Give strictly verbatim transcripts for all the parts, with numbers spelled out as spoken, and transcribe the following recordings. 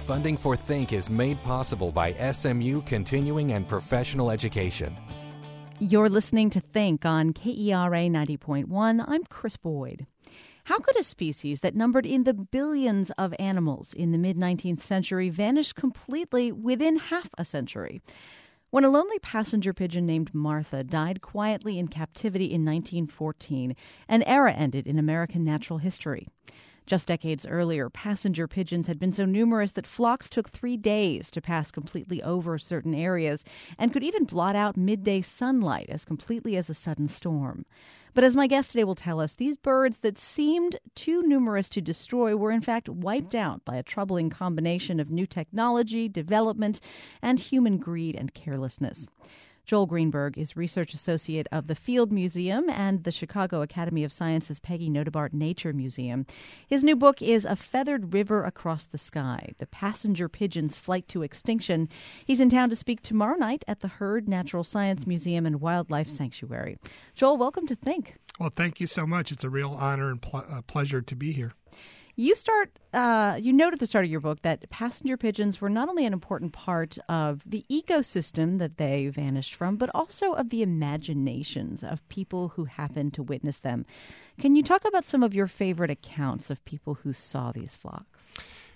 Funding for Think is made possible by S M U Continuing and Professional Education. You're listening to Think on K E R A ninety point one. I'm Chris Boyd. How could a species that numbered in the billions of animals in the mid-nineteenth century vanish completely within half a century? When a lonely passenger pigeon named Martha died quietly in captivity in nineteen fourteen, an era ended in American natural history. Just decades earlier, passenger pigeons had been so numerous that flocks took three days to pass completely over certain areas and could even blot out midday sunlight as completely as a sudden storm. But as my guest today will tell us, these birds that seemed too numerous to destroy were in fact wiped out by a troubling combination of new technology, development, and human greed and carelessness. Joel Greenberg is research associate of the Field Museum and the Chicago Academy of Sciences Peggy Notebart Nature Museum. His new book is A Feathered River Across the Sky, The Passenger Pigeon's Flight to Extinction. He's in town to speak tomorrow night at the Heard Natural Science Museum and Wildlife Sanctuary. Joel, welcome to Think. Well, thank you so much. It's a real honor and pl- uh, pleasure to be here. You start. Uh, you note at the start of your book that passenger pigeons were not only an important part of the ecosystem that they vanished from, but also of the imaginations of people who happened to witness them. Can you talk about some of your favorite accounts of people who saw these flocks?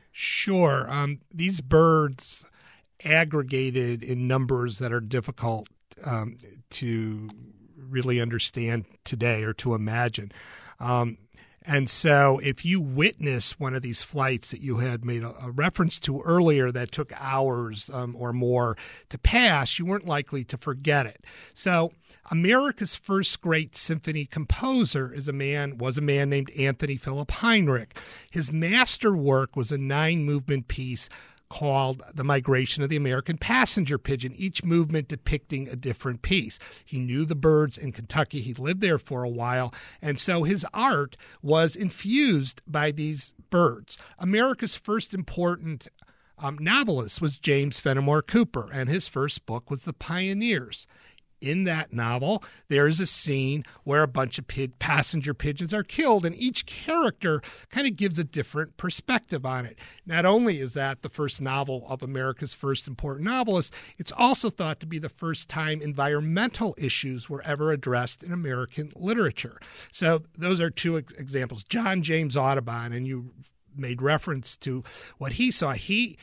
Sure. Um, these birds aggregated in numbers that are difficult um, to really understand today or to imagine. Um, And so if you witness one of these flights that you had made a, a reference to earlier that took hours um, or more to pass, you weren't likely to forget it. So America's first great symphony composer is a man was a man named Anthony Philip Heinrich. His masterwork was a nine-movement piece called The Migration of the American Passenger Pigeon, each movement depicting a different piece. He knew the birds in Kentucky. He lived there for a while, and so his art was infused by these birds. America's first important um, novelist was James Fenimore Cooper, and his first book was The Pioneers. In that novel, there is a scene where a bunch of pid- passenger pigeons are killed, and each character kind of gives a different perspective on it. Not only is that the first novel of America's first important novelist, it's also thought to be the first time environmental issues were ever addressed in American literature. So those are two ex- examples. John James Audubon, and you made reference to what he saw. He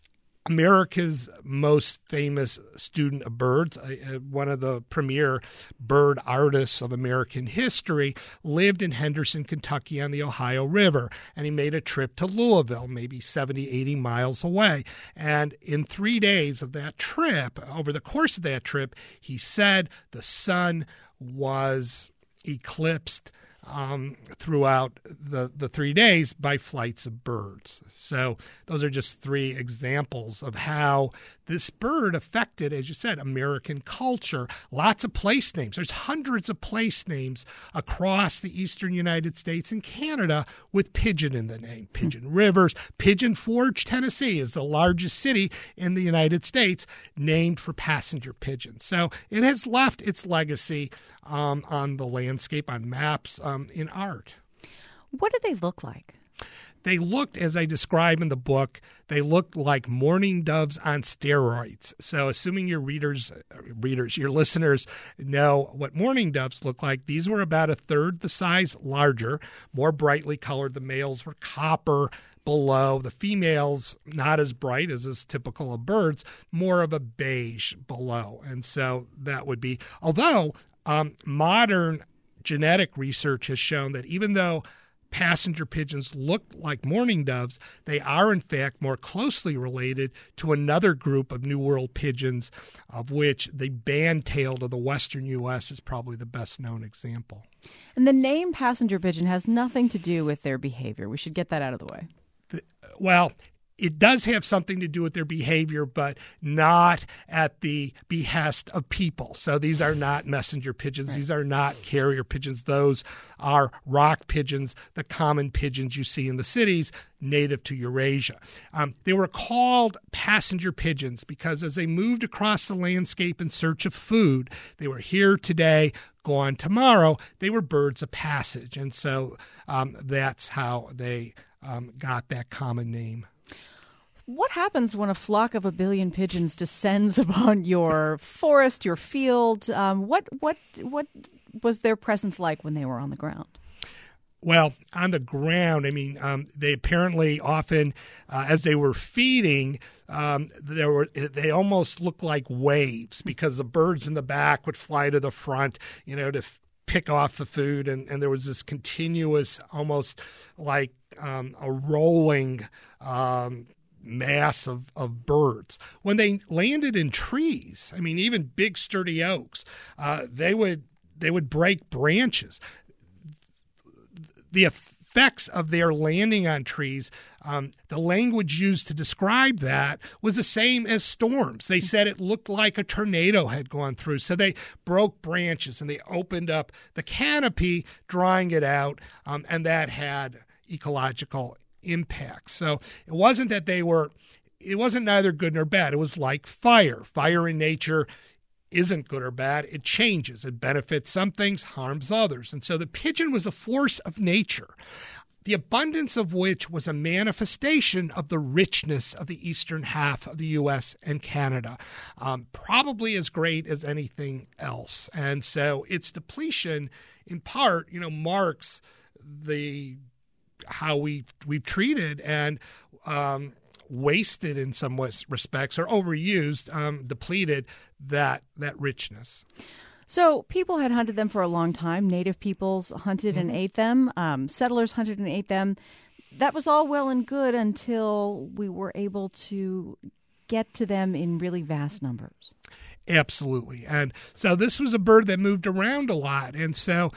America's most famous student of birds, uh, one of the premier bird artists of American history, lived in Henderson, Kentucky on the Ohio River, and he made a trip to Louisville, maybe seventy, eighty miles away. And in three days of that trip, over the course of that trip, he said the sun was eclipsed Um, throughout the, the three days by flights of birds. So those are just three examples of how this bird affected, as you said, American culture. Lots of place names. There's hundreds of place names across the eastern United States and Canada with pigeon in the name. Pigeon Rivers. Pigeon Forge, Tennessee is the largest city in the United States named for passenger pigeons. So it has left its legacy um, on the landscape, on maps, um, in art. What did they look like? They looked, as I describe in the book, they looked like mourning doves on steroids. So assuming your readers, readers, your listeners know what mourning doves look like, these were about a third the size larger, more brightly colored. The males were copper below. The females, not as bright as is typical of birds, more of a beige below. And so that would be, although um, modern genetic research has shown that even though passenger pigeons look like mourning doves, they are in fact more closely related to another group of New World pigeons, of which the band-tailed of the western U S is probably the best known example. And the name passenger pigeon has nothing to do with their behavior. We should get that out of the way. The, well, it does have something to do with their behavior, but not at the behest of people. So these are not messenger pigeons. Right. These are not carrier pigeons. Those are rock pigeons, the common pigeons you see in the cities, native to Eurasia. Um, they were called passenger pigeons because as they moved across the landscape in search of food, they were here today, gone tomorrow. They were birds of passage. And so um, that's how they um, got that common name. What happens when a flock of a billion pigeons descends upon your forest, your field? Um, what what what was their presence like when they were on the ground? Well, on the ground, I mean, um, they apparently often, uh, as they were feeding, um, there were they almost looked like waves because the birds in the back would fly to the front, you know, to f- pick off the food, and, and there was this continuous, almost like um, a rolling um, mass of, of birds. When they landed in trees, I mean, even big sturdy oaks, uh, they would they would break branches. The effects of their landing on trees, um, the language used to describe that was the same as storms. They said it looked like a tornado had gone through. So they broke branches and they opened up the canopy, drying it out, um, and that had ecological impacts. So it wasn't that they were, it wasn't neither good nor bad. It was like fire. Fire in nature isn't good or bad. It changes. It benefits some things, harms others. And so the pigeon was a force of nature, the abundance of which was a manifestation of the richness of the eastern half of the U S and Canada, um, probably as great as anything else. And so its depletion, in part, you know, marks the how we we've treated and um, wasted in some respects, or overused, um, depleted that that richness. So people had hunted them for a long time. Native peoples hunted mm-hmm. and ate them. Um, settlers hunted and ate them. That was all well and good until we were able to get to them in really vast numbers. Absolutely. And so this was a bird that moved around a lot. And so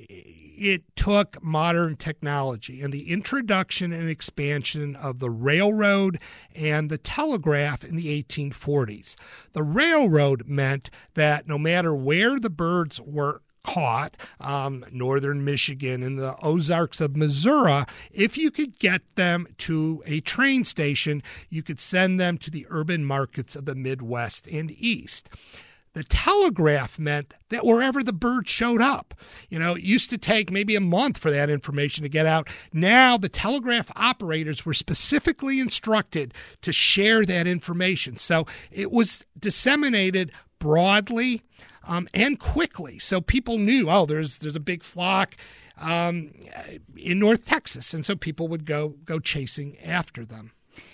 it took modern technology and the introduction and expansion of the railroad and the telegraph in the eighteen forties. The railroad meant that no matter where the birds were caught, um, northern Michigan and the Ozarks of Missouri, if you could get them to a train station, you could send them to the urban markets of the Midwest and East. The telegraph meant that wherever the bird showed up, you know, it used to take maybe a month for that information to get out. Now the telegraph operators were specifically instructed to share that information. So it was disseminated broadly um, and quickly. So people knew, oh, there's there's a big flock um, in North Texas. And so people would go go chasing after them.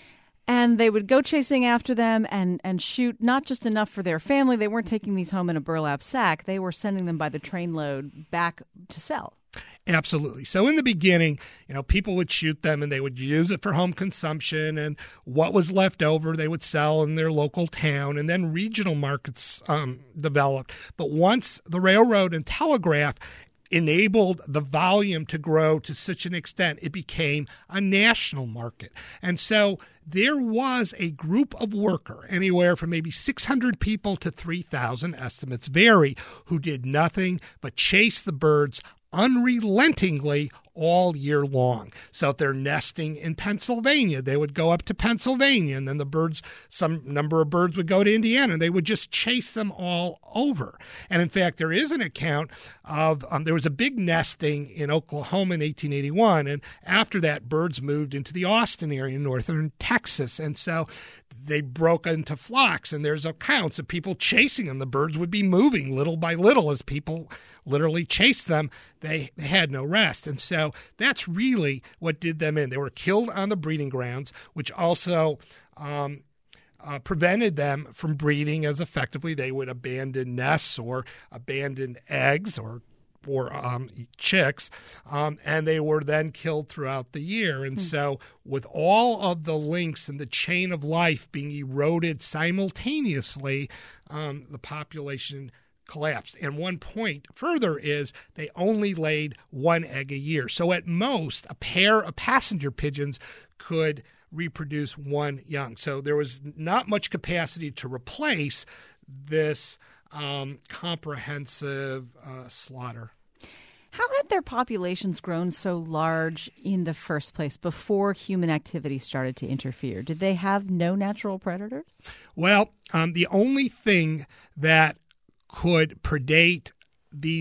And they would go chasing after them and, and shoot not just enough for their family. They weren't taking these home in a burlap sack. They were sending them by the trainload back to sell. Absolutely. So in the beginning, you know, people would shoot them and they would use it for home consumption, and what was left over they would sell in their local town, and then regional markets um, developed. But once the railroad and telegraph enabled the volume to grow to such an extent, it became a national market. And so there was a group of worker, anywhere from maybe six hundred people to three thousand, estimates vary, who did nothing but chase the birds unrelentingly all year long. So if they're nesting in Pennsylvania, they would go up to Pennsylvania, and then the birds, some number of birds would go to Indiana, and they would just chase them all over. And in fact, there is an account of, um, there was a big nesting in Oklahoma in eighteen eighty-one, and after that, birds moved into the Austin area in northern Texas. And so they broke into flocks, and there's accounts of people chasing them. The birds would be moving little by little as people literally chased them. They, they had no rest. And so that's really what did them in. They were killed on the breeding grounds, which also um, uh, prevented them from breeding as effectively. They would abandon nests or abandon eggs or or um, chicks, um, and they were then killed throughout the year. And mm. so with all of the links in the chain of life being eroded simultaneously, um, the population collapsed. And one point further is they only laid one egg a year. So at most, a pair of passenger pigeons could reproduce one young. So there was not much capacity to replace this Um, comprehensive uh, slaughter. How had their populations grown so large in the first place before human activity started to interfere? Did they have no natural predators? Well, um, the only thing that could predate these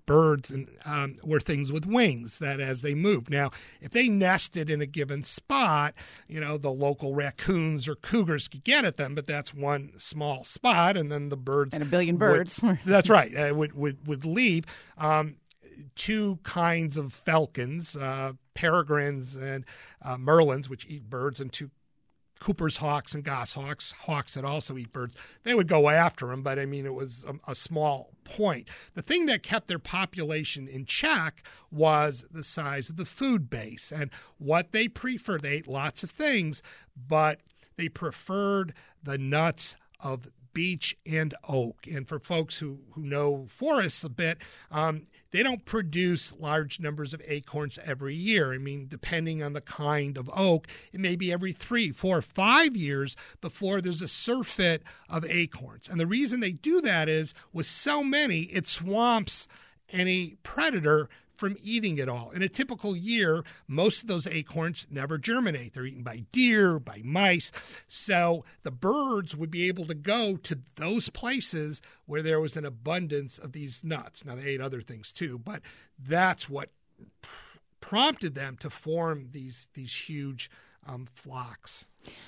birds and um, were things with wings that as they moved. Now, if they nested in a given spot, you know, the local raccoons or cougars could get at them, but that's one small spot, and then the birds and a billion would, birds. That's right. Uh, would would would leave. Um, two kinds of falcons, uh, peregrines and uh, merlins, which eat birds, and two Cooper's hawks and goshawks, hawks that also eat birds. They would go after them, but I mean, it was a, a small point. The thing that kept their population in check was the size of the food base and what they preferred. They ate lots of things, but they preferred the nuts of beech and oak. And for folks who, who know forests a bit, um, they don't produce large numbers of acorns every year. I mean, depending on the kind of oak, it may be every three, four, five years before there's a surfeit of acorns. And the reason they do that is with so many, it swamps any predator from eating it all. In a typical year, most of those acorns never germinate. They're eaten by deer, by mice. So the birds would be able to go to those places where there was an abundance of these nuts. Now, they ate other things too, but that's what pr- prompted them to form these, these huge um, flocks.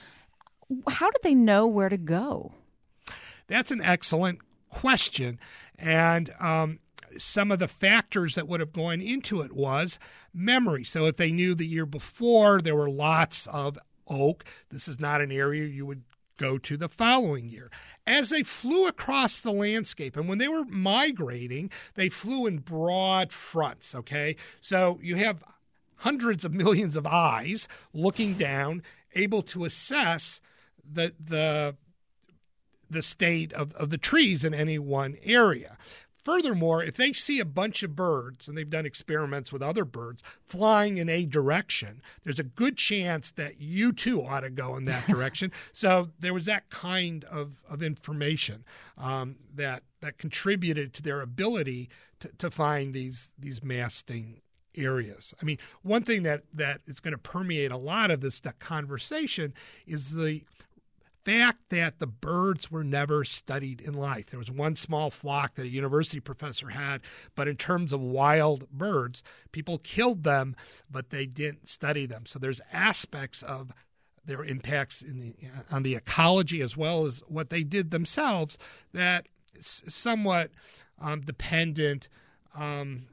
How did they know where to go? That's an excellent question. And um, some of the factors that would have gone into it was memory. So if they knew the year before there were lots of oak, this is not an area you would go to the following year. As they flew across the landscape, and when they were migrating, they flew in broad fronts, okay? So you have hundreds of millions of eyes looking down, able to assess the the the state of, of the trees in any one area. Furthermore, if they see a bunch of birds, and they've done experiments with other birds, flying in a direction, there's a good chance that you too ought to go in that direction. So there was that kind of, of information um, that that contributed to their ability to, to find these these masting areas. I mean, one thing that, that is going to permeate a lot of this conversation is the fact that the birds were never studied in life. There was one small flock that a university professor had, but in terms of wild birds, people killed them, but they didn't study them. So there's aspects of their impacts in the, on the ecology as well as what they did themselves that is somewhat um, dependent um,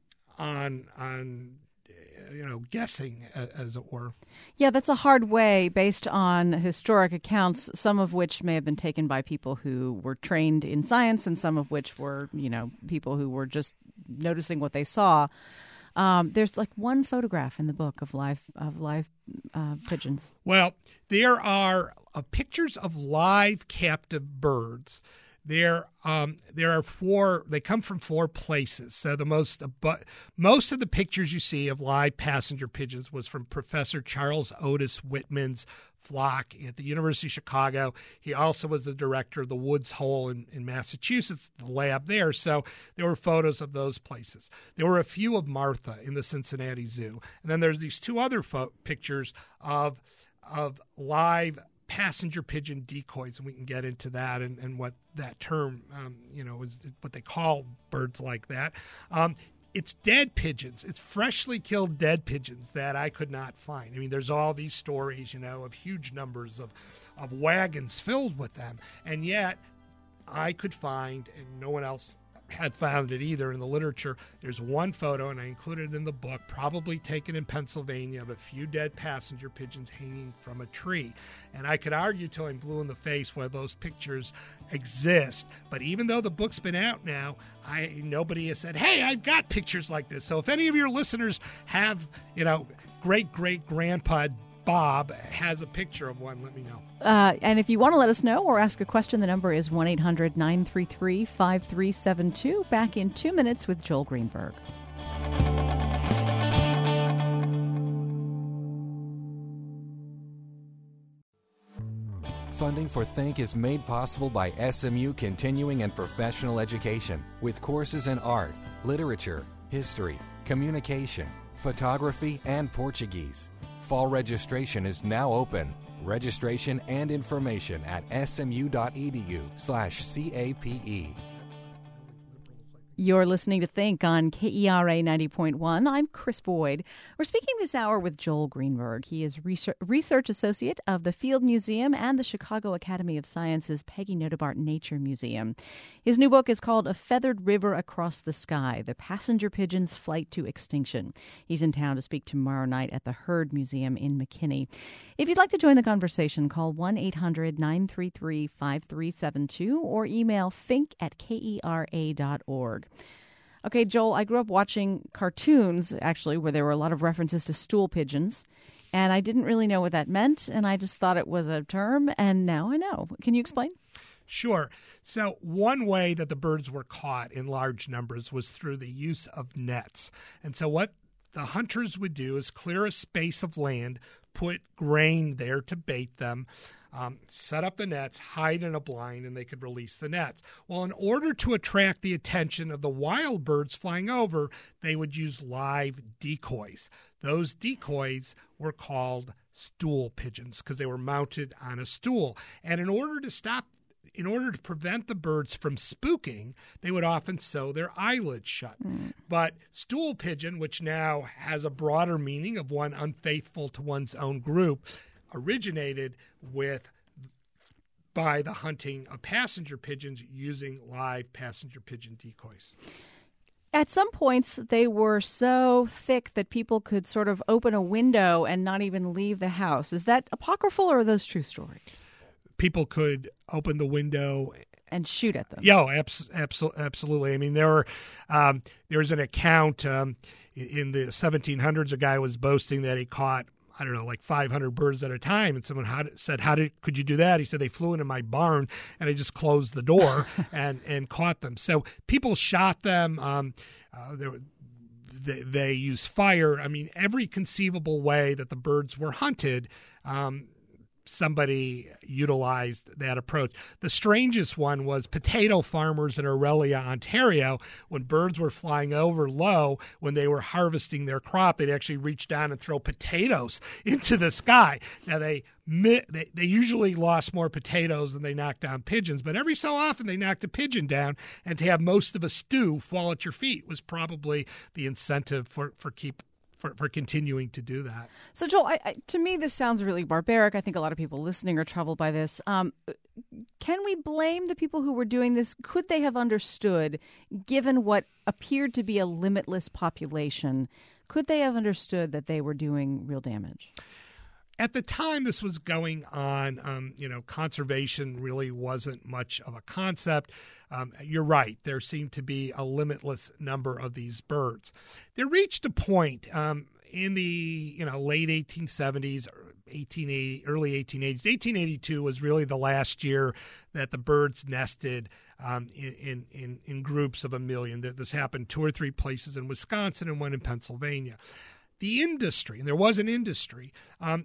on on. you know, guessing, as it were. Yeah, that's a hard way based on historic accounts, some of which may have been taken by people who were trained in science and some of which were, you know, people who were just noticing what they saw. Um, there's like one photograph in the book of live of live uh, pigeons. Well, there are uh, pictures of live captive birds. There, um, there are four. They come from four places. So the most, but most of the pictures you see of live passenger pigeons was from Professor Charles Otis Whitman's flock at the University of Chicago. He also was the director of the Woods Hole in, in Massachusetts, the lab there. So there were photos of those places. There were a few of Martha in the Cincinnati Zoo, and then there's these two other fo- pictures of of live passenger pigeon decoys, and we can get into that and, and what that term, um, you know, is what they call birds like that. Um, it's dead pigeons. It's freshly killed dead pigeons that I could not find. I mean, there's all these stories, you know, of huge numbers of, of wagons filled with them, and yet I could find, and no one else had found it either in the literature. There's one photo, and I included it in the book, probably taken in Pennsylvania, of a few dead passenger pigeons hanging from a tree. And I could argue till I'm blue in the face whether those pictures exist. But even though the book's been out now, I nobody has said, hey, I've got pictures like this. So if any of your listeners have, you know, great-great-grandpa Bob has a picture of one, let me know. Uh, and if you want to let us know or ask a question, the number is one eight hundred nine three three five three seven two. Back in two minutes with Joel Greenberg. Funding for Think is made possible by S M U Continuing and Professional Education with courses in art, literature, history, communication, photography, and Portuguese. Fall registration is now open. Registration and information at smu.edu slash CAPE. You're listening to Think on K E R A ninety point one. I'm Chris Boyd. We're speaking this hour with Joel Greenberg. He is research, research associate of the Field Museum and the Chicago Academy of Sciences Peggy Notebaert Nature Museum. His new book is called A Feathered River Across the Sky, The Passenger Pigeon's Flight to Extinction. He's in town to speak tomorrow night at the Heard Museum in McKinney. If you'd like to join the conversation, call one eight hundred nine three three five three seven two or email think at K E R A dot org. Okay, Joel, I grew up watching cartoons, actually, where there were a lot of references to stool pigeons, and I didn't really know what that meant, and I just thought it was a term, and now I know. Can you explain? Sure. So one way that the birds were caught in large numbers was through the use of nets. And so what the hunters would do is clear a space of land, put grain there to bait them, Um, set up the nets, hide in a blind, and they could release the nets. Well, in order to attract the attention of the wild birds flying over, they would use live decoys. Those decoys were called stool pigeons because they were mounted on a stool. And in order to stop In order to prevent the birds from spooking, they would often sew their eyelids shut. Mm. But stool pigeon, which now has a broader meaning of one unfaithful to one's own group, originated with by the hunting of passenger pigeons using live passenger pigeon decoys. At some points, they were so thick that people could sort of open a window and not even leave the house. Is that apocryphal or are those true stories? People could open the window and shoot at them. Yeah, abs- abs- absolutely. I mean, there were um, there was an account um, in the seventeen hundreds. A guy was boasting that he caught, I don't know, like five hundred birds at a time. And someone how did, said, how did, could you do that? He said, they flew into my barn and I just closed the door and, and caught them. So people shot them. Um, uh, there were, they, they used fire. I mean, every conceivable way that the birds were hunted, um, somebody utilized that approach. The strangest one was potato farmers in Orillia, Ontario. When birds were flying over low, when they were harvesting their crop, they'd actually reach down and throw potatoes into the sky. Now, they they, they usually lost more potatoes than they knocked down pigeons, but every so often they knocked a pigeon down, and to have most of a stew fall at your feet was probably the incentive for, for keep For, for continuing to do that. So, Joel, I, I, to me, this sounds really barbaric. I think a lot of people listening are troubled by this. Um, can we blame the people who were doing this? Could they have understood, given what appeared to be a limitless population, could they have understood that they were doing real damage? At the time this was going on, um, you know, conservation really wasn't much of a concept. Um, you're right. There seemed to be a limitless number of these birds. They reached a point um, in the, you know, late eighteen seventies, eighteen eighty, early eighteen eighties. eighteen eighty-two was really the last year that the birds nested um, in, in, in, in groups of a million. This happened two or three places in Wisconsin and one in Pennsylvania. The industry, and there was an industry, um,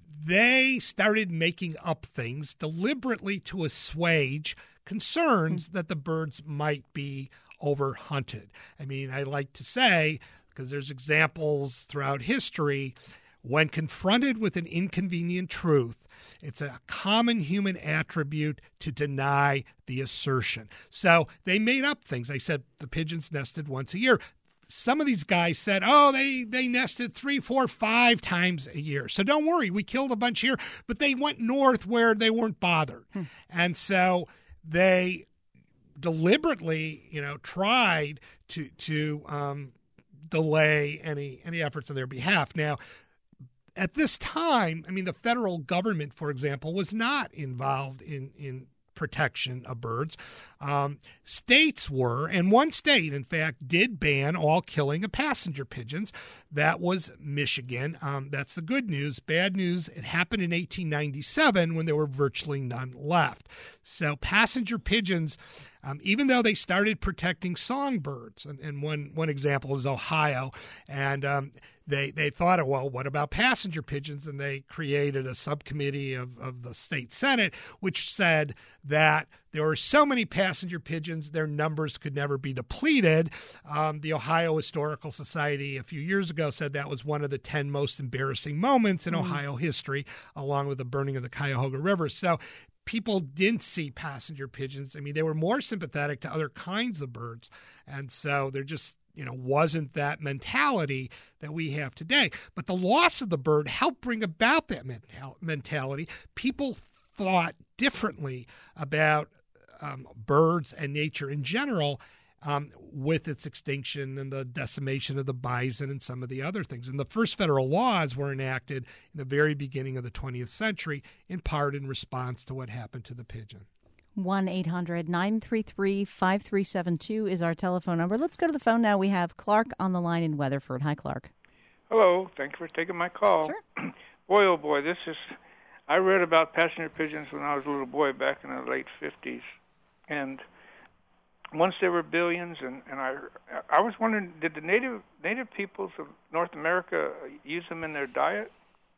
they started making up things deliberately to assuage concerns that the birds might be overhunted. I mean, I like to say, because there's examples throughout history, when confronted with an inconvenient truth, it's a common human attribute to deny the assertion. So they made up things. I said the pigeons nested once a year. Some of these guys said, oh, they, they nested three, four, five times a year. So don't worry, we killed a bunch here. But they went north where they weren't bothered. Hmm. And so they deliberately, you know, tried to to um, delay any any efforts on their behalf. Now, at this time, I mean, the federal government, for example, was not involved in in protection of birds. Um, states were, and one state, in fact, did ban all killing of passenger pigeons. That was Michigan. Um, that's the good news. Bad news, it happened in eighteen ninety-seven when there were virtually none left. So passenger pigeons, um, even though they started protecting songbirds, and, and one, one example is Ohio, and um, They they thought, well, what about passenger pigeons? And they created a subcommittee of, of the state Senate, which said that there were so many passenger pigeons, their numbers could never be depleted. Um, the Ohio Historical Society a few years ago said that was one of the ten most embarrassing moments in mm. Ohio history, along with the burning of the Cuyahoga River. So people didn't see passenger pigeons. I mean, they were more sympathetic to other kinds of birds. And so there just, you know, wasn't that mentality that we have today. But the loss of the bird helped bring about that mental- mentality. People thought differently about um, birds and nature in general, Um, with its extinction and the decimation of the bison and some of the other things. And the first federal laws were enacted in the very beginning of the twentieth century, in part in response to what happened to the pigeon. one eight hundred nine three three five three seven two is our telephone number. Let's go to the phone now. We have Clark on the line in Weatherford. Hi, Clark. Hello. Thank you for taking my call. Sure. Boy, oh boy, this is... I read about passenger pigeons when I was a little boy back in the late fifties. And... once there were billions, and, and I I was wondering, did the native native peoples of North America use them in their diet?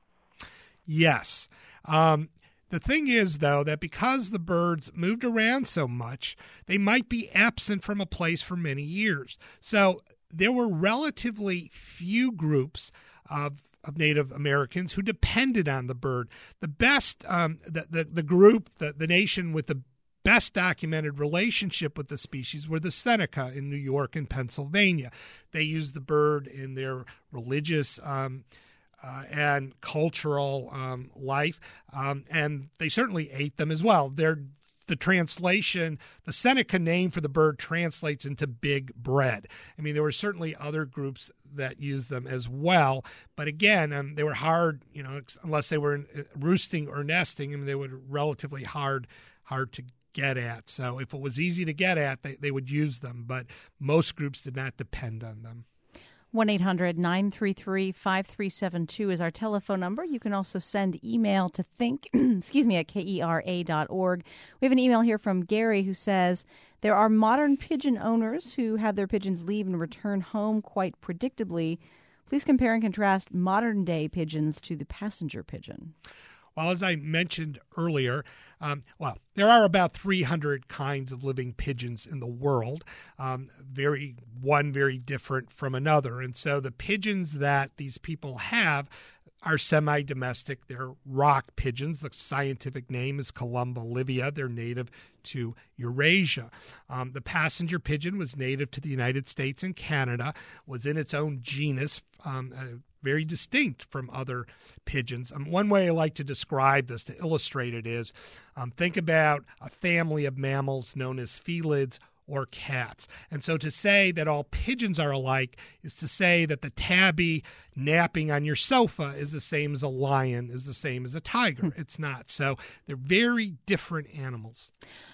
Yes. Um, the thing is, though, that because the birds moved around so much, they might be absent from a place for many years. So there were relatively few groups of of Native Americans who depended on the bird. The best, um, the, the, the group, the, the nation with the best documented relationship with the species were the Seneca in New York and Pennsylvania. They used the bird in their religious um, uh, and cultural um, life, um, and they certainly ate them as well. They're, the translation, the Seneca name for the bird translates into big bread. I mean, there were certainly other groups that used them as well, but again, um, they were hard, you know, unless they were in, uh, roosting or nesting. I mean, they were relatively hard, hard to get at. So if it was easy to get at, they, they would use them, but most groups did not depend on them. one eight hundred nine three three five three seven two is our telephone number. You can also send email to think, excuse me, at K E R A dot org. We have an email here from Gary who says, there are modern pigeon owners who have their pigeons leave and return home quite predictably. Please compare and contrast modern day pigeons to the passenger pigeon. Well, as I mentioned earlier, um, well, there are about three hundred kinds of living pigeons in the world, um, very one very different from another. And so the pigeons that these people have are semi-domestic. They're rock pigeons. The scientific name is Columba livia. They're native to Eurasia. Um, the passenger pigeon was native to the United States and Canada, was in its own genus, um, uh, very distinct from other pigeons. Um, one way I like to describe this, to illustrate it, is um, think about a family of mammals known as felids or cats. And so to say that all pigeons are alike is to say that the tabby napping on your sofa is the same as a lion, is the same as a tiger. It's not. So they're very different animals.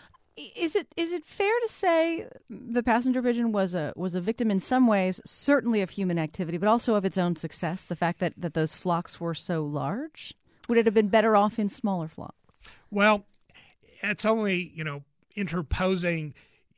Is it is it fair to say the passenger pigeon was a was a victim in some ways, certainly of human activity, but also of its own success, the fact that, that those flocks were so large? Would it have been better off in smaller flocks? Well, it's only, you know, interposing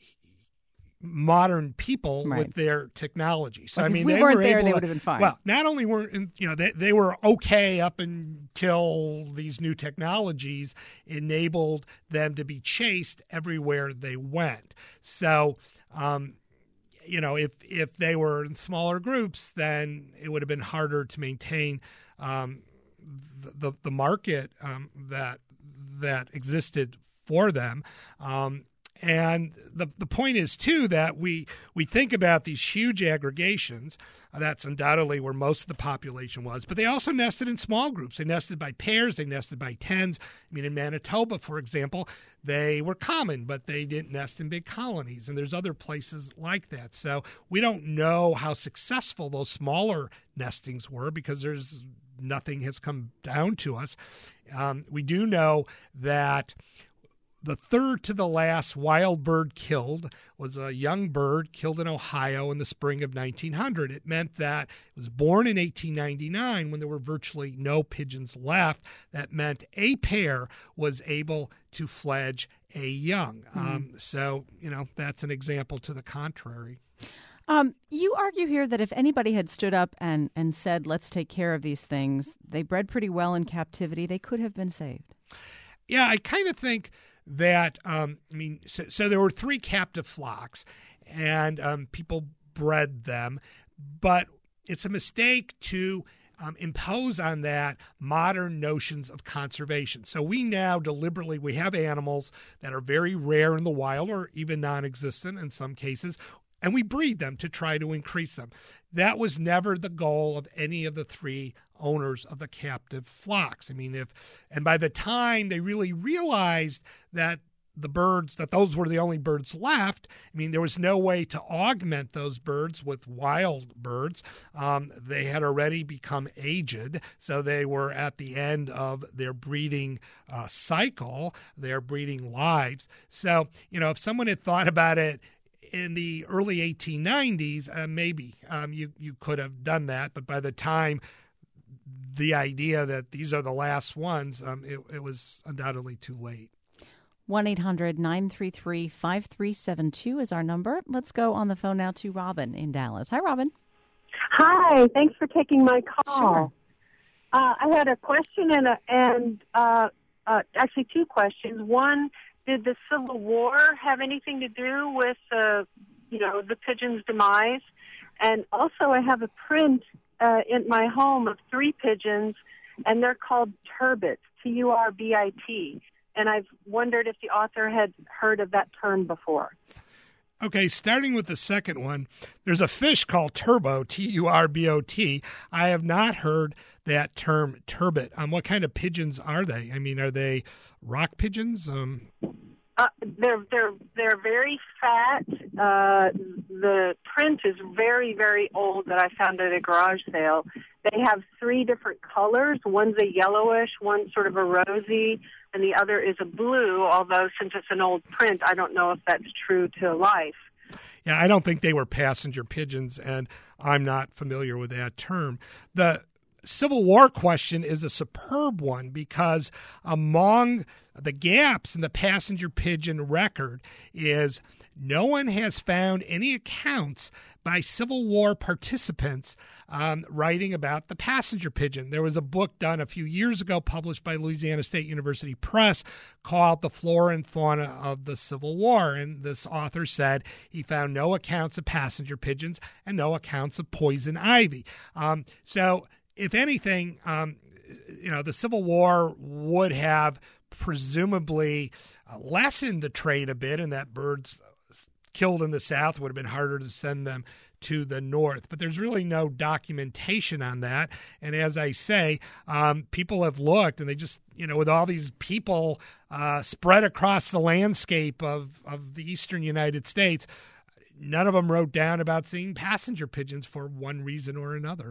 modern people right. with their technology. So like I mean, if we they weren't were there, able they to, would have been fine. Well, not only were you know they they were okay up until these new technologies enabled them to be chased everywhere they went. So, um, you know, if if they were in smaller groups, then it would have been harder to maintain um, the, the the market um, that that existed for them. Um, And the the point is, too, that we we think about these huge aggregations. Uh, that's undoubtedly where most of the population was. But they also nested in small groups. They nested by pairs. They nested by tens. I mean, in Manitoba, for example, they were common, but they didn't nest in big colonies. And there's other places like that. So we don't know how successful those smaller nestings were because there's nothing has come down to us. Um, we do know that the third to the last wild bird killed was a young bird killed in Ohio in the spring of nineteen hundred. It meant that it was born in eighteen ninety-nine when there were virtually no pigeons left. That meant a pair was able to fledge a young. Mm-hmm. Um, so, you know, that's an example to the contrary. Um, you argue here that if anybody had stood up and, and said, let's take care of these things, they bred pretty well in captivity, they could have been saved. Yeah, I kind of think that, um, I mean, so, so there were three captive flocks, and um, people bred them, but it's a mistake to um, impose on that modern notions of conservation. So we now deliberately, we have animals that are very rare in the wild or even non-existent in some cases, and we breed them to try to increase them. That was never the goal of any of the three owners of the captive flocks. I mean, if, and by the time they really realized that the birds, that those were the only birds left, I mean, there was no way to augment those birds with wild birds. Um, they had already become aged, so they were at the end of their breeding uh, cycle, their breeding lives. So, you know, if someone had thought about it in the early eighteen nineties, uh, maybe um, you, you could have done that, but by the time the idea that these are the last ones, um, it, it was undoubtedly too late. one eight hundred nine three three five three seven two is our number. Let's go on the phone now to Robin in Dallas. Hi, Robin. Hi. Thanks for taking my call. Sure. Uh, I had a question and a, and uh, uh, actually two questions. One, did the Civil War have anything to do with uh, you know the pigeon's demise? And also, I have a print uh, in my home of three pigeons, and they're called turbits, T U R B I T. And I've wondered if the author had heard of that term before. Okay, starting with the second one, there's a fish called turbo, T U R B O T. I have not heard that term turbot. Um, what kind of pigeons are they? I mean, are they rock pigeons? Um, uh, they're they're they're very fat. Uh, the print is very very old that I found at a garage sale. They have three different colors. One's a yellowish, one's sort of a rosy, and the other is a blue, although since it's an old print, I don't know if that's true to life. Yeah, I don't think they were passenger pigeons, and I'm not familiar with that term. The Civil War question is a superb one because among the gaps in the passenger pigeon record is no one has found any accounts by Civil War participants um, writing about the passenger pigeon. There was a book done a few years ago published by Louisiana State University Press called The Flora and Fauna of the Civil War, and this author said he found no accounts of passenger pigeons and no accounts of poison ivy. Um, so if anything, um, you know, the Civil War would have presumably uh, lessened the trade a bit, and that birds killed in the South would have been harder to send them to the North. But there's really no documentation on that. And as I say, um, people have looked, and they just, you know, with all these people uh, spread across the landscape of, of the eastern United States, none of them wrote down about seeing passenger pigeons for one reason or another.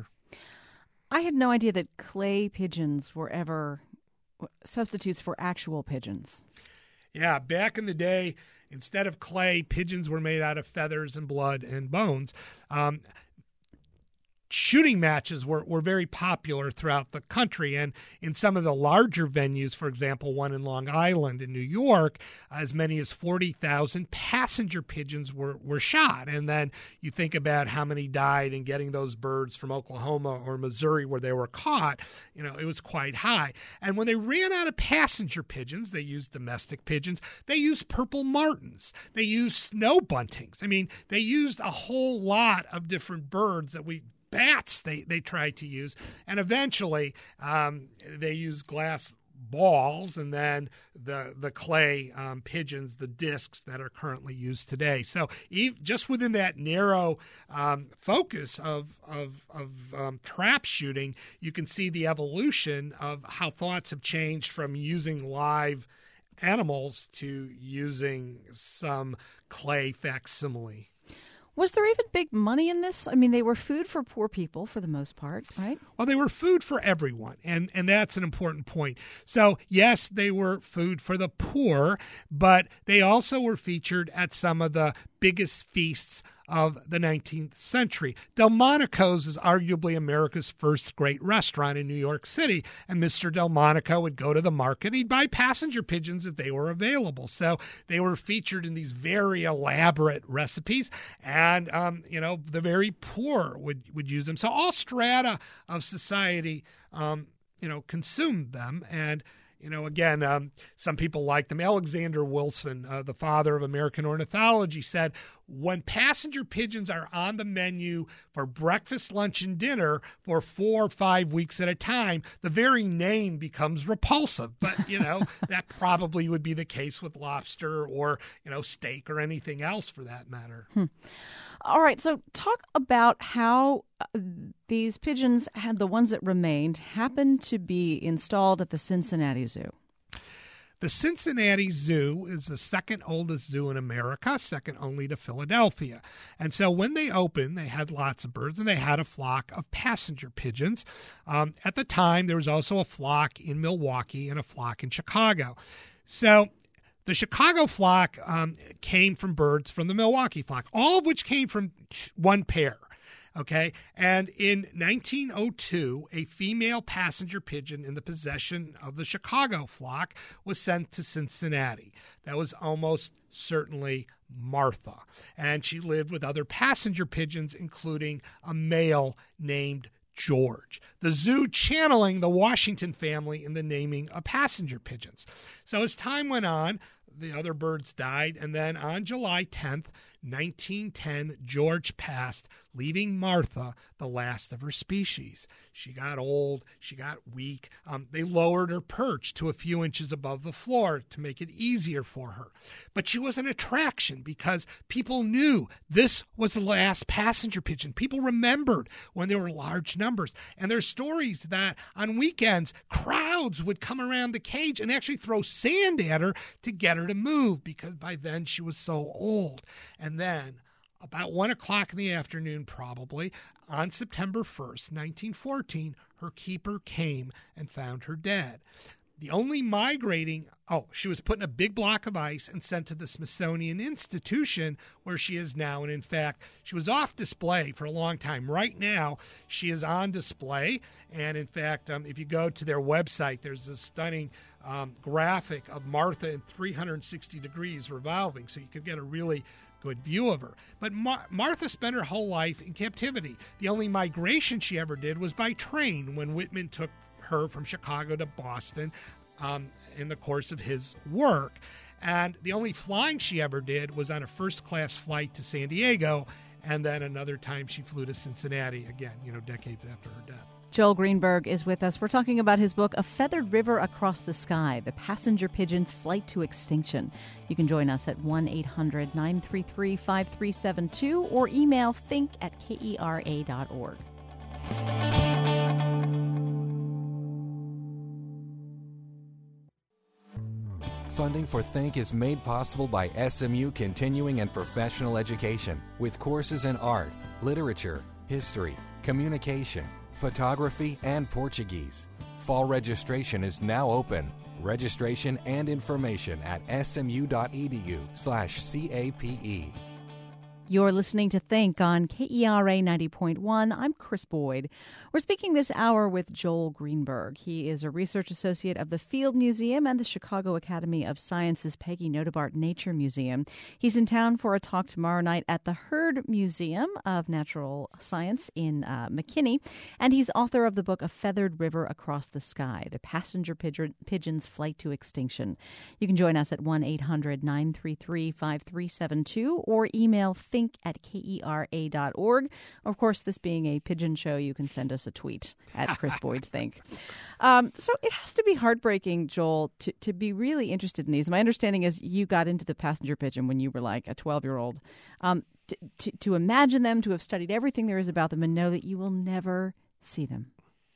I had no idea that clay pigeons were ever substitutes for actual pigeons. Yeah, back in the day, instead of clay, pigeons were made out of feathers and blood and bones. Um, shooting matches were, were very popular throughout the country. And in some of the larger venues, for example, one in Long Island in New York, as many as forty thousand passenger pigeons were, were shot. And then you think about how many died in getting those birds from Oklahoma or Missouri where they were caught. You know, it was quite high. And when they ran out of passenger pigeons, they used domestic pigeons. They used purple martins. They used snow buntings. I mean, they used a whole lot of different birds that we bats they, they tried to use, and eventually um, they used glass balls and then the the clay um, pigeons, the discs that are currently used today. So even, just within that narrow um, focus of of, of um, trap shooting, you can see the evolution of how thoughts have changed from using live animals to using some clay facsimile. Was there even big money in this? I mean, they were food for poor people for the most part, right? Well, they were food for everyone, and, and that's an important point. So, yes, they were food for the poor, but they also were featured at some of the biggest feasts of the nineteenth century. Delmonico's is arguably America's first great restaurant in New York City, and Mister Delmonico would go to the market and he'd buy passenger pigeons if they were available. So they were featured in these very elaborate recipes, and um, you know, the very poor would, would use them. So all strata of society um, you know, consumed them. And You know, again, um, some people like them. Alexander Wilson, uh, the father of American ornithology, said when passenger pigeons are on the menu for breakfast, lunch, and dinner for four or five weeks at a time, the very name becomes repulsive. But, you know, that probably would be the case with lobster or, you know, steak or anything else for that matter. Hmm. All right. So talk about how uh, these pigeons, had the ones that remained, happened to be installed at the Cincinnati Zoo. The Cincinnati Zoo is the second oldest zoo in America, second only to Philadelphia. And so when they opened, they had lots of birds, and they had a flock of passenger pigeons. Um, at the time, there was also a flock in Milwaukee and a flock in Chicago. So the Chicago flock um, came from birds from the Milwaukee flock, all of which came from one pair. Okay, and in nineteen oh two, a female passenger pigeon in the possession of the Chicago flock was sent to Cincinnati. That was almost certainly Martha, and she lived with other passenger pigeons, including a male named George. The zoo channeling the Washington family in the naming of passenger pigeons. So as time went on, the other birds died, and then on July tenth, nineteen ten, George passed, leaving Martha the last of her species. She got old. She got weak. Um, they lowered her perch to a few inches above the floor to make it easier for her. But she was an attraction because people knew this was the last passenger pigeon. People remembered when there were large numbers. And there's stories that on weekends, crowds would come around the cage and actually throw sand at her to get her to move because by then she was so old. And then about one o'clock in the afternoon, probably, on September first, nineteen fourteen, her keeper came and found her dead. The only migrating, oh, she was put in a big block of ice and sent to the Smithsonian Institution, where she is now. And in fact, she was off display for a long time. Right now, she is on display. And in fact, um, if you go to their website, there's a stunning um, graphic of Martha in three hundred sixty degrees revolving. So you can get a really good view of her. But Mar- Martha spent her whole life in captivity. The only migration she ever did was by train when Whitman took her from Chicago to Boston um, in the course of his work. And the only flying she ever did was on a first-class flight to San Diego, and then another time she flew to Cincinnati, again, you know, decades after her death. Joel Greenberg is with us. We're talking about his book, A Feathered River Across the Sky, The Passenger Pigeon's Flight to Extinction. You can join us at one eight hundred nine three three five three seven two or email think at kera dot org. Funding for Think is made possible by S M U Continuing and Professional Education with courses in art, literature, history, communication, photography, and Portuguese. Fall registration is now open. Registration and information at smu.edu slash CAPE. You're listening to Think on K E R A ninety point one. I'm Chris Boyd. We're speaking this hour with Joel Greenberg. He is a research associate of the Field Museum and the Chicago Academy of Sciences Peggy Notebart Nature Museum. He's in town for a talk tomorrow night at the Heard Museum of Natural Science in uh, McKinney, and he's author of the book A Feathered River Across the Sky, The Passenger Pigeon, Pigeon's Flight to Extinction. You can join us at one eight hundred nine three three five three seven two or email think at kera dot org. Of course, this being a pigeon show, you can send us a tweet at Chris Boyd Think. Um, so it has to be heartbreaking, Joel, to, to be really interested in these. My understanding is you got into the passenger pigeon when you were like a twelve-year-old. Um, to, to, to imagine them, to have studied everything there is about them, and know that you will never see them.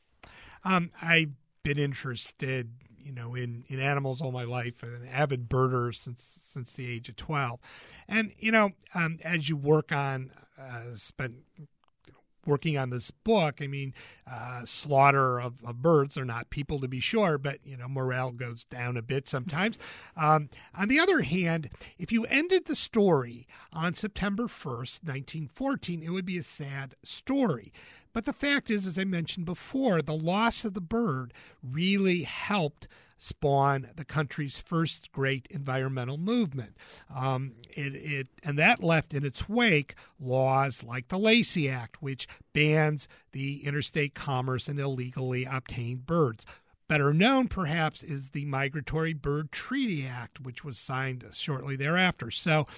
Um, I've been interested, you know, in, in animals all my life, and an avid birder since since the age of twelve. And, you know, um, as you work on, uh, spent working on this book, I mean, uh, slaughter of, of birds are not people, to be sure, but, you know, morale goes down a bit sometimes. Um, on the other hand, if you ended the story on September first, nineteen fourteen, it would be a sad story. But the fact is, as I mentioned before, the loss of the bird really helped spawn the country's first great environmental movement. Um, it, it and that left in its wake laws like the Lacey Act, which bans the interstate commerce in illegally obtained birds. Better known, perhaps, is the Migratory Bird Treaty Act, which was signed shortly thereafter. So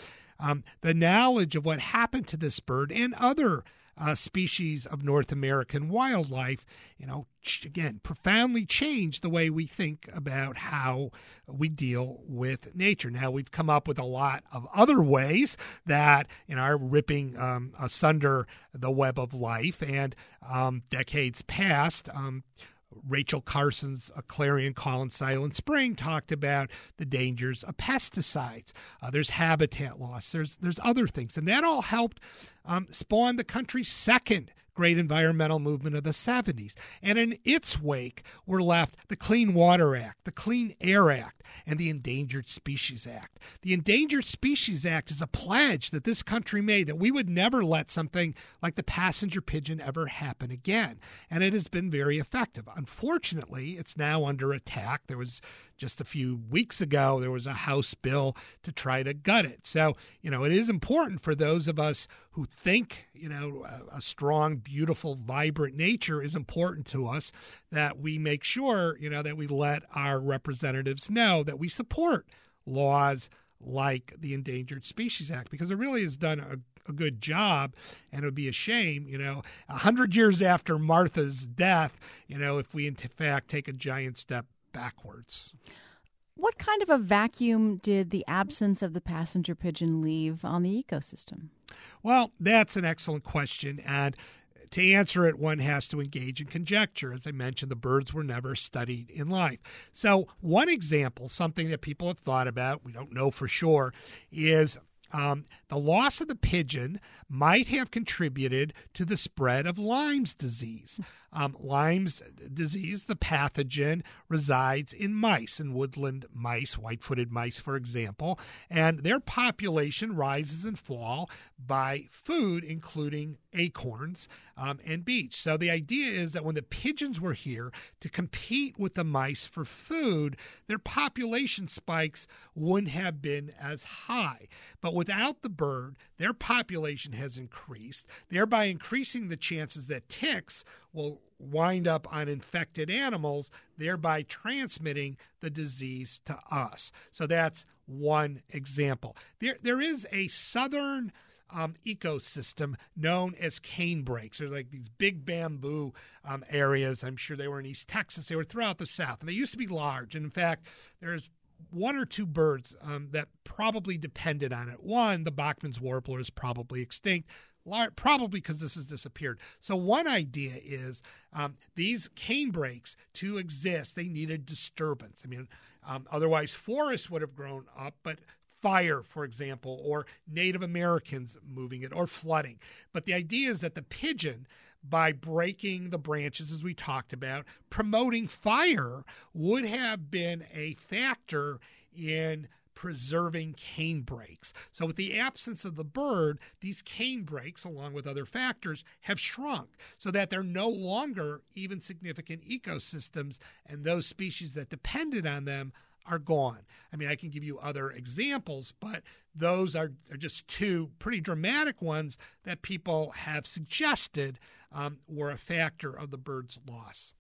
um, the knowledge of what happened to this bird and other uh, species of North American wildlife, you know, ch- again, profoundly changed the way we think about how we deal with nature. Now, we've come up with a lot of other ways that, you know, are ripping um, asunder the web of life. And um, decades past, um, Rachel Carson's A Clarion Call in Silent Spring talked about the dangers of pesticides. Uh, there's habitat loss. There's there's other things. And that all helped um, spawn the country's second great environmental movement of the seventies. And in its wake were left the Clean Water Act, the Clean Air Act, and the Endangered Species Act. The Endangered Species Act is a pledge that this country made that we would never let something like the passenger pigeon ever happen again. And it has been very effective. Unfortunately, it's now under attack. There was just a few weeks ago, there was a House bill to try to gut it. So, you know, it is important for those of us who think, you know, a, a strong, beautiful, vibrant nature is important to us, that we make sure, you know, that we let our representatives know that we support laws like the Endangered Species Act, because it really has done a, a good job. And it would be a shame, you know, a hundred years after Martha's death, you know, if we in fact take a giant step backwards. What kind of a vacuum did the absence of the passenger pigeon leave on the ecosystem? Well, that's an excellent question. And to answer it, one has to engage in conjecture. As I mentioned, the birds were never studied in life. So one example, something that people have thought about, we don't know for sure, is Um, the loss of the pigeon might have contributed to the spread of Lyme's disease. Um, Lyme's disease, the pathogen, resides in mice, in woodland mice, white-footed mice, for example, and their population rises and falls by food, including acorns um, and beech. So the idea is that when the pigeons were here to compete with the mice for food, their population spikes wouldn't have been as high. But without the bird, their population has increased, thereby increasing the chances that ticks will wind up on infected animals, thereby transmitting the disease to us. So that's one example. There, there is a southern um, ecosystem known as canebrakes. There's like these big bamboo um, areas. I'm sure they were in East Texas. They were throughout the South, and they used to be large. And in fact, there's one or two birds um, that probably depended on it. One, the Bachman's warbler, is probably extinct, probably because this has disappeared. So one idea is um, these canebrakes, to exist, they needed disturbance. I mean, um, otherwise forests would have grown up, but fire, for example, or Native Americans moving it, or flooding. But the idea is that the pigeon, by breaking the branches, as we talked about, promoting fire, would have been a factor in preserving canebrakes. So with the absence of the bird, these canebrakes, along with other factors, have shrunk so that they're no longer even significant ecosystems, and those species that depended on them are gone. I mean, I can give you other examples, but those are, are just two pretty dramatic ones that people have suggested um, were a factor of the bird's loss.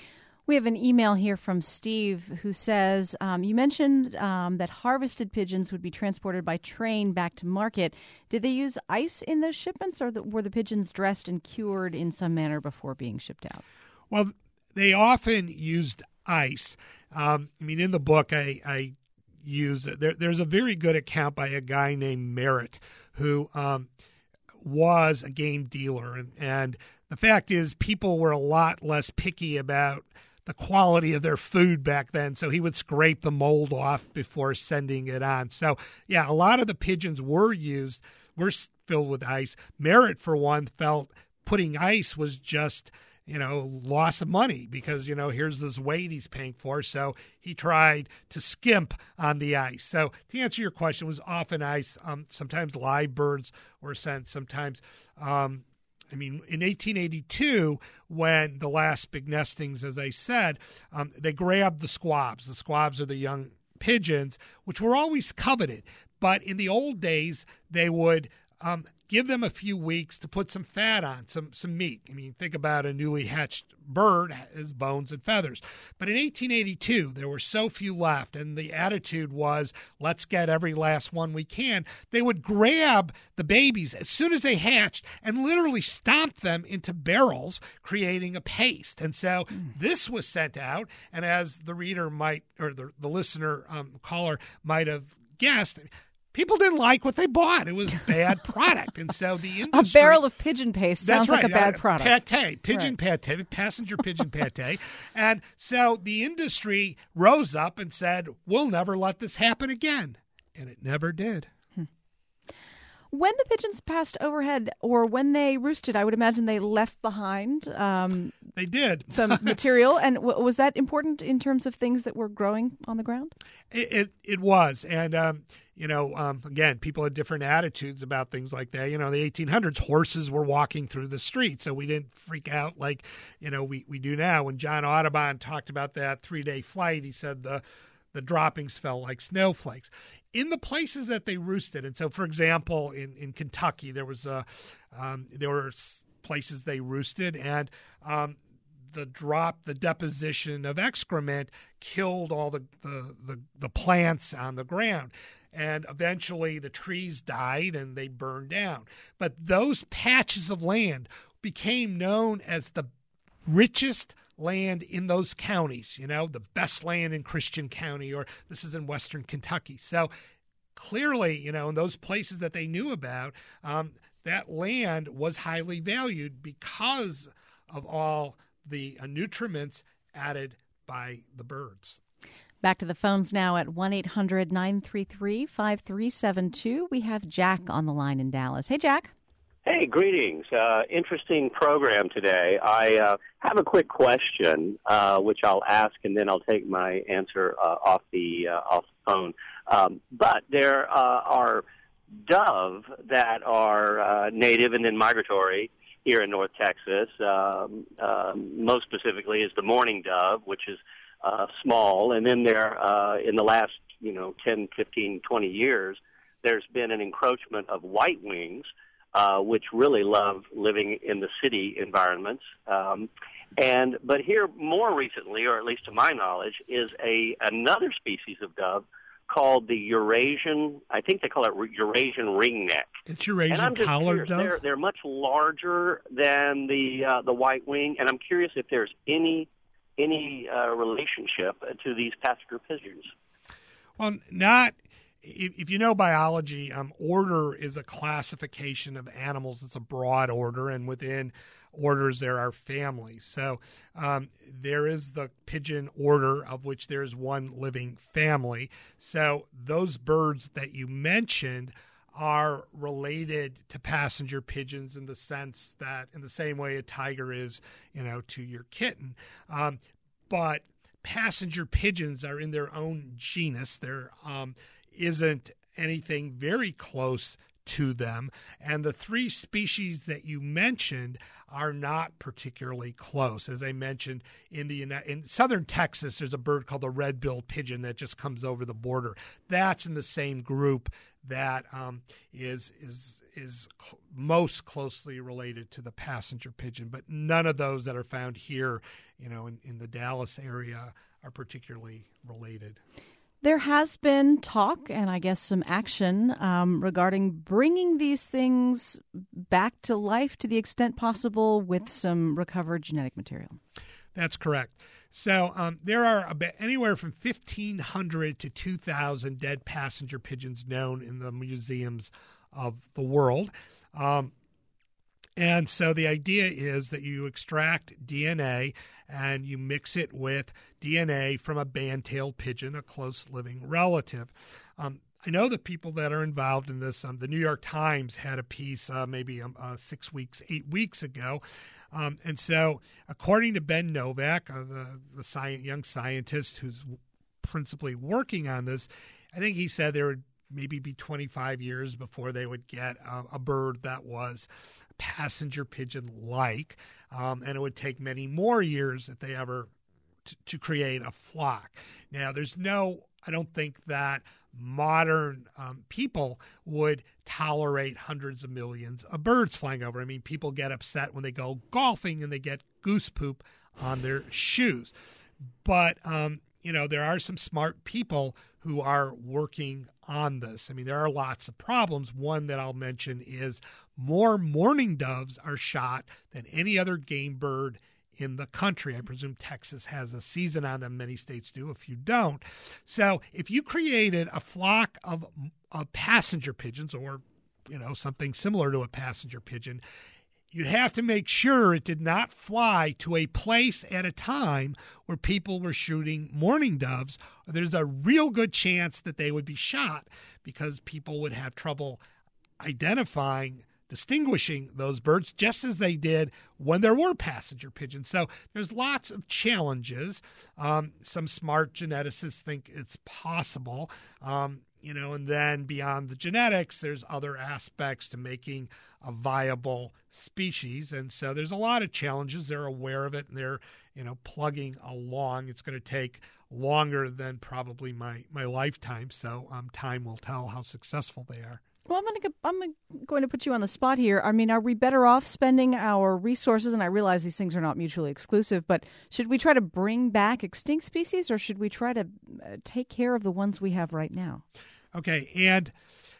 We have an email here from Steve who says, um, you mentioned um, that harvested pigeons would be transported by train back to market. Did they use ice in those shipments, or the, were the pigeons dressed and cured in some manner before being shipped out? Well, they often used ice. Um, I mean, in the book, I, I use there, there's a very good account by a guy named Merritt who um, was a game dealer. And, and the fact is, people were a lot less picky about the quality of their food back then, so he would scrape the mold off before sending it on. So, yeah, a lot of the pigeons were used, were filled with ice. Merritt, for one, felt putting ice was just, you know, loss of money because, you know, here's this weight he's paying for. So he tried to skimp on the ice. So to answer your question, it was often ice. Um, sometimes live birds were sent. Sometimes, um, I mean, in eighteen eighty-two, when the last big nestings, as I said, um, they grabbed the squabs. The squabs are the young pigeons, which were always coveted. But in the old days, they would um, give them a few weeks to put some fat on, some some meat. I mean, think about a newly hatched bird has bones and feathers. But in eighteen eighty-two, there were so few left, and the attitude was, let's get every last one we can. They would grab the babies as soon as they hatched and literally stomp them into barrels, creating a paste. And so mm. this was sent out, and as the reader might, or the, the listener, um, caller might have guessed, people didn't like what they bought. It was a bad product. And so the industry... A barrel of pigeon paste sounds right, like a bad uh, product. Pate, pigeon right. pate, passenger pigeon pate. And so the industry rose up and said, we'll never let this happen again. And it never did. Hmm. When the pigeons passed overhead, or when they roosted, I would imagine they left behind... Um, they did. some material. And w- was that important in terms of things that were growing on the ground? It It, it was. And... Um, You know, um, again, people had different attitudes about things like that. You know, in the eighteen hundreds, horses were walking through the street, so we didn't freak out like, you know, we, we do now. When John Audubon talked about that three-day flight, he said the the droppings fell like snowflakes. In the places that they roosted, and so, for example, in, in Kentucky, there was a um, there were places they roosted, and um, the drop, the deposition of excrement killed all the, the, the, the plants on the ground. And eventually the trees died and they burned down. But those patches of land became known as the richest land in those counties, you know, the best land in Christian County, or this is in Western Kentucky. So clearly, you know, in those places that they knew about, um, that land was highly valued because of all the uh, nutriments added by the birds. Back to the phones now at one eight hundred nine three three five three seven two. We have Jack on the line in Dallas. Hey, Jack. Hey, greetings. Uh, interesting program today. I uh, have a quick question, uh, which I'll ask, and then I'll take my answer uh, off the uh, off the phone. Um, but there uh, are dove that are uh, native and then migratory here in North Texas. Um, uh, most specifically is the mourning dove, which is Uh, small, and then there, uh, in the last, you know, ten, fifteen, twenty years, there's been an encroachment of white wings, uh, which really love living in the city environments. Um, and but here, more recently, or at least to my knowledge, is a another species of dove called the Eurasian. I think they call it Eurasian ringneck. It's Eurasian collared dove. They're, they're much larger than the uh, the white wing, and I'm curious if there's any. any uh, relationship to these passenger pigeons? Well, not if, if you know biology, um, order is a classification of animals. It's a broad order, and within orders there are families. So um, there is the pigeon order, of which there is one living family. So those birds that you mentioned are related to passenger pigeons in the sense that, in the same way a tiger is, you know, to your kitten. Um, but passenger pigeons are in their own genus. There um, isn't anything very close to them. And the three species that you mentioned are not particularly close. As I mentioned, in the in southern Texas, there's a bird called the red-billed pigeon that just comes over the border. That's in the same group that um, is is is cl- most closely related to the passenger pigeon. But none of those that are found here, you know, in, in the Dallas area are particularly related. There has been talk, and I guess some action, um, regarding bringing these things back to life to the extent possible with some recovered genetic material. That's correct. So um, there are about anywhere from fifteen hundred to two thousand dead passenger pigeons known in the museums of the world. Um, and so the idea is that you extract D N A and you mix it with D N A from a band-tailed pigeon, a close living relative. Um, I know the people that are involved in this. Um, the New York Times had a piece uh, maybe um, uh, six weeks, eight weeks ago. Um, and so according to Ben Novak, uh, the, the science, young scientist who's principally working on this, I think he said there would maybe be twenty-five years before they would get a, a bird that was passenger pigeon-like. Um, and it would take many more years if they ever t- to create a flock. Now, there's no, I don't think that modern um, people would tolerate hundreds of millions of birds flying over. I mean, people get upset when they go golfing and they get goose poop on their shoes. But, um, you know, there are some smart people who are working on this. I mean, there are lots of problems. One that I'll mention is more mourning doves are shot than any other game bird in the country. I presume Texas has a season on them. Many states do, a few don't. So if you created a flock of, of passenger pigeons, or, you know, something similar to a passenger pigeon, you'd have to make sure it did not fly to a place at a time where people were shooting mourning doves. There's a real good chance that they would be shot because people would have trouble identifying, distinguishing those birds, just as they did when there were passenger pigeons. So there's lots of challenges. Um, some smart geneticists think it's possible. Um, you know, and then beyond the genetics, there's other aspects to making a viable species. And so there's a lot of challenges. They're aware of it, and they're, you know, plugging along. It's going to take longer than probably my, my lifetime. So um, time will tell how successful they are. Well, I'm going to I'm going to put you on the spot here. I mean, are we better off spending our resources? And I realize these things are not mutually exclusive, but should we try to bring back extinct species, or should we try to take care of the ones we have right now? Okay, and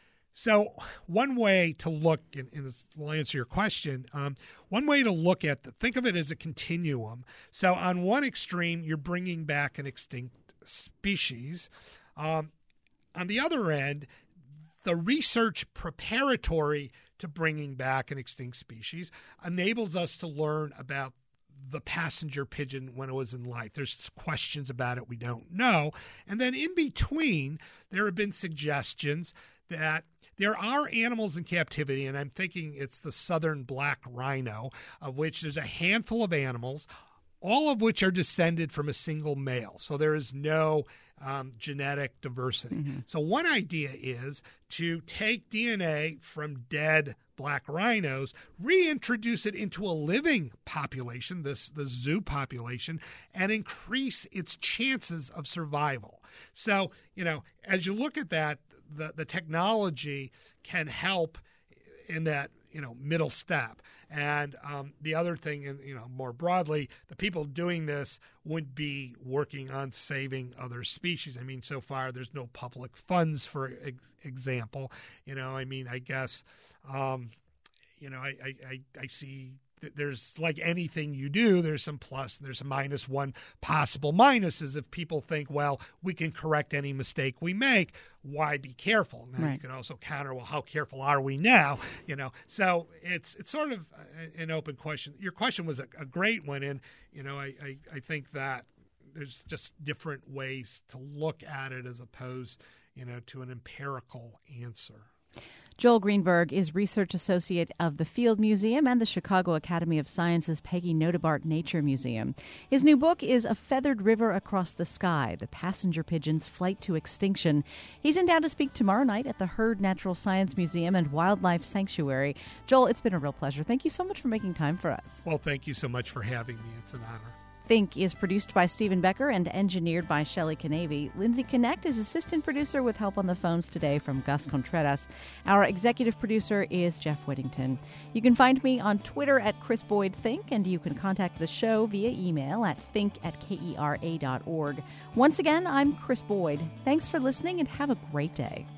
so one way to look, and, and this will answer your question, um, one way to look at, the, think of it as a continuum. So on one extreme, you're bringing back an extinct species. Um, on the other end, the research preparatory to bringing back an extinct species enables us to learn about the passenger pigeon when it was in life. There's questions about it we don't know. And then in between, there have been suggestions that there are animals in captivity, and I'm thinking it's the southern black rhino, of which there's a handful of animals, all of which are descended from a single male. So there is no um, genetic diversity. Mm-hmm. So one idea is to take D N A from dead black rhinos, reintroduce it into a living population, this the zoo population, and increase its chances of survival. So, you know, as you look at that, the, the technology can help in that, you know, middle step. And um, the other thing, and you know, more broadly, the people doing this would be working on saving other species. I mean, so far there's no public funds, for ex- example. You know, I mean, I guess, um, you know, I, I, I, I see that there's, like anything you do, there's some plus and there's a minus. One possible minus is if people think, well, we can correct any mistake we make, why be careful? Now, right. You can also counter, well, how careful are we now? You know, so it's it's sort of an open question. Your question was a, a great one, and you know, I, I, I think that there's just different ways to look at it as opposed, you know, to an empirical answer. Joel Greenberg is research associate of the Field Museum and the Chicago Academy of Sciences Peggy Notebart Nature Museum. His new book is A Feathered River Across the Sky, The Passenger Pigeon's Flight to Extinction. He's in town to speak tomorrow night at the Heard Natural Science Museum and Wildlife Sanctuary. Joel, it's been a real pleasure. Thank you so much for making time for us. Well, thank you so much for having me. It's an honor. Think is produced by Stephen Becker and engineered by Shelley Canavy. Lindsay Connect is assistant producer with help on the phones today from Gus Contreras. Our executive producer is Jeff Whittington. You can find me on Twitter at Chris Boyd Think, and you can contact the show via email at think at kera dot org. Once again, I'm Chris Boyd. Thanks for listening and have a great day.